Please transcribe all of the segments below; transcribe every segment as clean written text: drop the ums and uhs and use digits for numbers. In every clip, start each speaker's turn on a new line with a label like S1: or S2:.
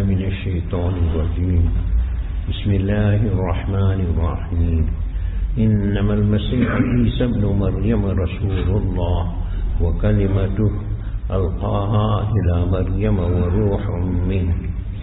S1: من الشيطان الرجيم بسم الله الرحمن الرحيم إنما المسيح عيسى ابن مريم رسول الله وكلمته ألقاها إلى مريم وروح منه.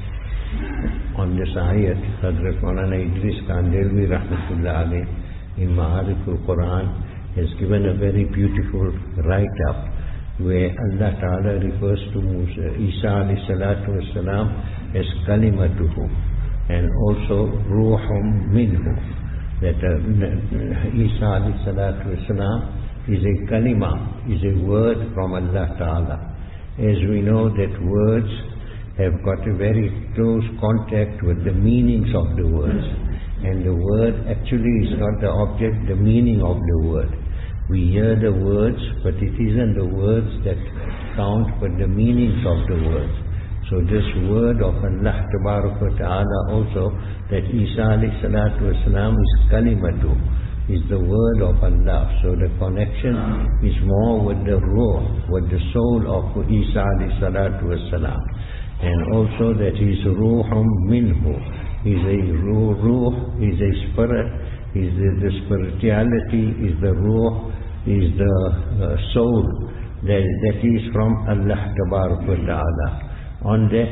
S1: On this ayat, Hazrat Maulana Idris Kandhelwi Rahmatullah Alayh in Ma'arif al-Quran has given a very beautiful write-up where Allah Ta'ala refers to Isa alayhi salatu wasalam as kalimatuhu and also ruhum minhu, that Isa alayhi salatu wasalam is a kalima, is a word from Allah Ta'ala. As we know that words have got a very close contact with the meanings of the words, and the word actually is not the object, the meaning of the word. We hear the words, but it isn't the words that count, but the meanings of the words. So this word of Allah Ta'ala also, that Isa alayhi salatu wasalam is kalimatu, is the word of Allah. So the connection is more with the ruh, with the soul of Isa alayhi salatu wasalam. And also that is ruhum minhu, is a ruh, is a spirit, is the spirituality, is the ruh, is the soul that is from Allah Ta'ala. On that,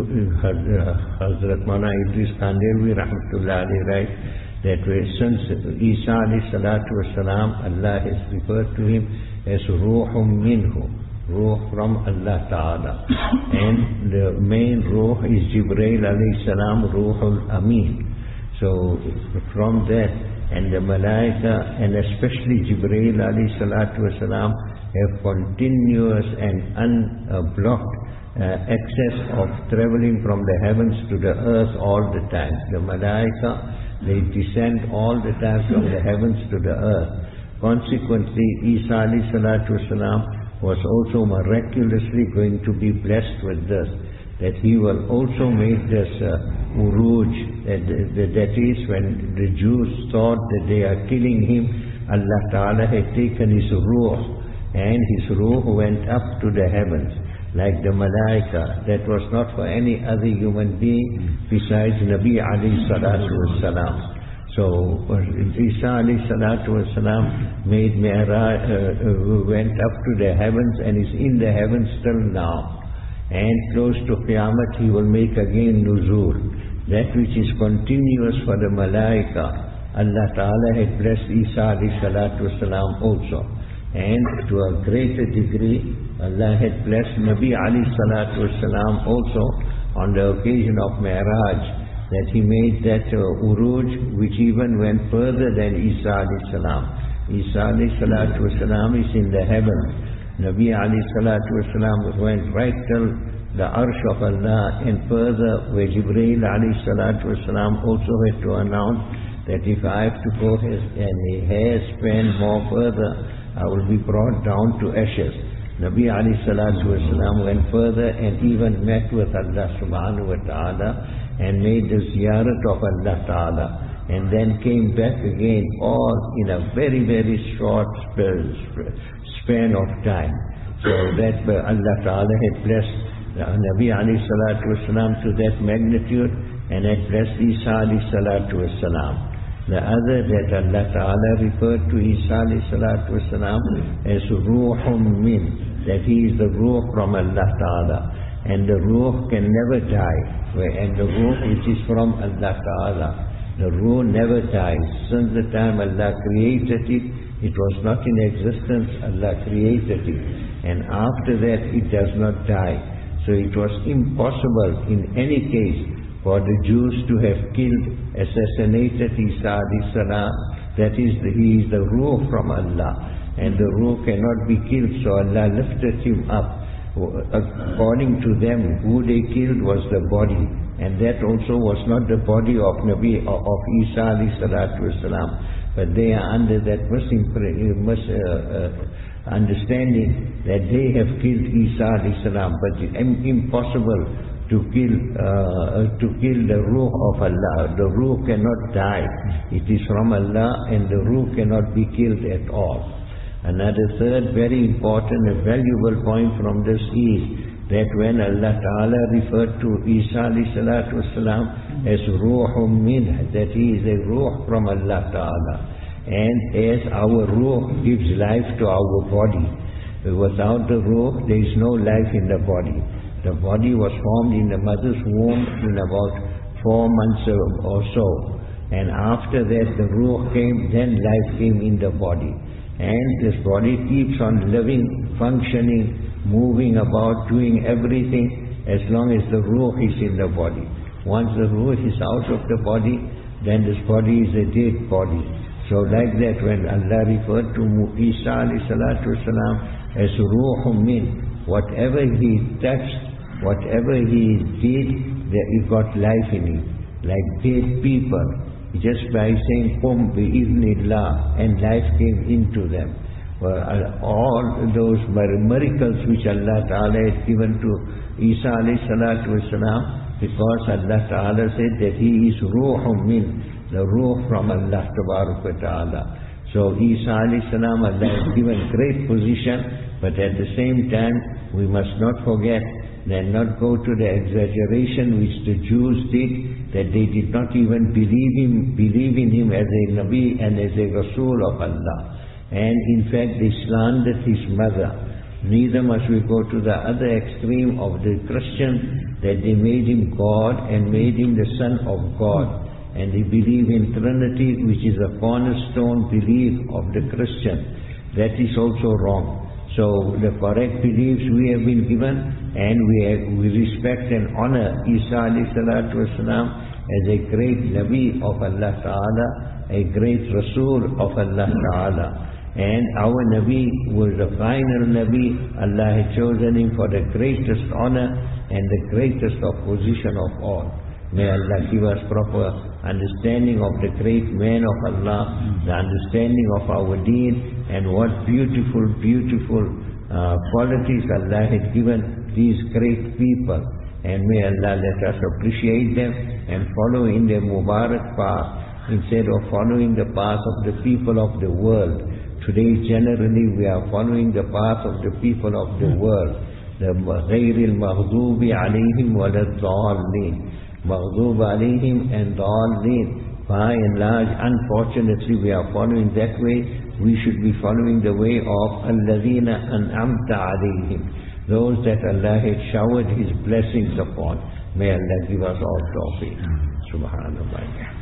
S1: Hazrat Maulana Idris Kandhelwi Rahmatullah Alayh writes that since Isa alayhi salatu wasalam, Allah has referred to him as ruhum minhu, ruh from Allah Ta'ala, and the main ruh is Jibreel alayhi salam, ruhul amin. So from that, and the malaika, and especially Jibreel alayhi salatu wasalam, have continuous and unblocked access of traveling from the heavens to the earth all the time. The malaika, they descend all the time from the heavens to the earth. Consequently, Isa alayhi salatu wasalam was also miraculously going to be blessed with this, that he will also make this uruj, that is when the Jews thought that they are killing him, Allah Ta'ala had taken his ruh, and his ruh went up to the heavens like the malaika. That was not for any other human being besides Nabi alayhi salatu wasalam. So Isa alayhi salatu wasalam made Mi'raj, went up to the heavens and is in the heavens till now. And close to Qiyamah he will make again nuzul. That which is continuous for the malaika, Allah Ta'ala had blessed Isa alayhi salatu wasalam also. And to a greater degree, Allah had blessed Nabi alayhi salatu wasalam also on the occasion of Mi'raj, that he made that uruj which even went further than Isa alayhi salam. Isa alayhi salatu wasalam is in the heavens. Nabi alayhi salatu wasalam went right till the arsh of Allah and further, where Jibreel alayhi salatu wasalam also had to announce that if I have to go a hair span more further, I will be brought down to ashes. Nabi alayhi salatu wasalam went further and even met with Allah subhanahu wa ta'ala and made the ziyarat of Allah ta'ala, and then came back again, all in a very, very short span of time. So that Allah Ta'ala had blessed Nabi alayhi salatu wasalam to that magnitude, and had blessed Isa alayhi salatu wasalam. The other, that Allah Ta'ala referred to Isa alayhi salatu wasalam as ruhum min, that he is the ruh from Allah Ta'ala, and the ruh can never die, and the ruh which is from Allah Ta'ala, the ruh never dies. Since the time Allah created it, it was not in existence, Allah created it, and after that it does not die. So it was impossible in any case for the Jews to have killed, assassinated Isa alayhi salam. That is, he is the ruh from Allah, and the ruh cannot be killed, so Allah lifted him up. According to them, who they killed was the body, and that also was not the body of Isa alayhi salatu wasalam, but they are under that understanding that they have killed Isa alayhi salam, but it's impossible to kill the ruh of Allah. The ruh cannot die. It is from Allah, and the ruh cannot be killed at all. Another third very important and valuable point from this is that when Allah Ta'ala referred to Isa alayhi salatu wasalam as Ruhum Min, that he is a Ruh from Allah Ta'ala. And as our Ruh gives life to our body, without the Ruh there is no life in the body. The body was formed in the mother's womb in about 4 months or so. And after that the Ruh came, then life came in the body. And this body keeps on living, functioning, moving about, doing everything as long as the Ruh is in the body. Once the Ruh is out of the body, then this body is a dead body. So like that, when Allah referred to Isa alayhi salatu wasalam as Ruhum Min, whatever he touched, whatever he did, it got life in it. Like dead people, just by saying Qum bi-idhnillah, and life came into them. All those miracles which Allah Ta'ala had given to Isa alayhi salatu wasalam, because Allah Ta'ala said that he is Ruhum Min, the Ruh from Allah Ta'ala. So Isa alayhi salam, Allah has given great position, but at the same time we must not forget and not go to the exaggeration which the Jews did, that they did not even believe in him as a Nabi and as a Rasul of Allah. And in fact they slandered his mother. Neither must we go to the other extreme of the Christians, that they made him God and made him the Son of God. And they believe in Trinity, which is a cornerstone belief of the Christian. That is also wrong. So the correct beliefs we have been given, and we respect and honor Isa alayhi salatu wasalam as a great Nabi of Allah Ta'ala, a great Rasul of Allah Ta'ala. And our Nabi was the final Nabi. Allah had chosen him for the greatest honor and the greatest of position of all. May Allah give us proper understanding of the great man of Allah, the understanding of our deen, and what beautiful, beautiful qualities Allah had given these great people. And may Allah let us appreciate them and follow in their Mubarak path, instead of following the path of the people of the world. Today generally we are following the path of the people of the world. The غَيْرِ الْمَغْضُوبِ عَلَيْهِمْ وَلَا الضَّالِّينَ, Maghdub alayhim and Dhalleen. By and large, unfortunately, we are following that way. We should be following the way of Alladhina an'amta alayhim, those that Allah had showered His blessings upon. May Allah give us all tawfiq. Subhanallah.